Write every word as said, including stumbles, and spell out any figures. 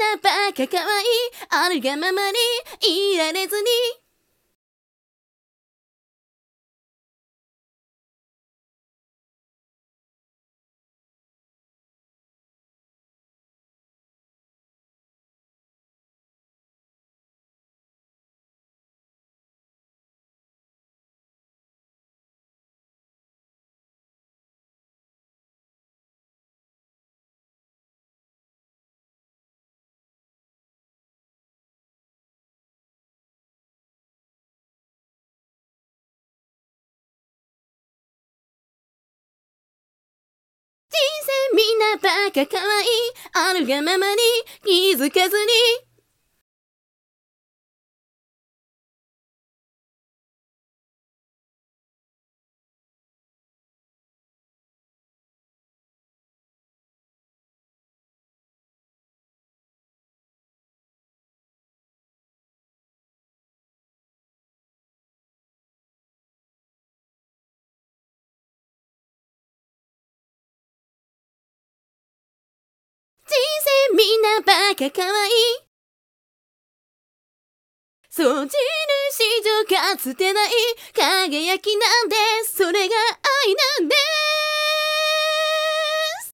なバカかわいいあるがままにいられずにみんなバカかわいいあるがままに気づかずに人生みんなバカかわいい掃除主女かつてない輝きなんでそれが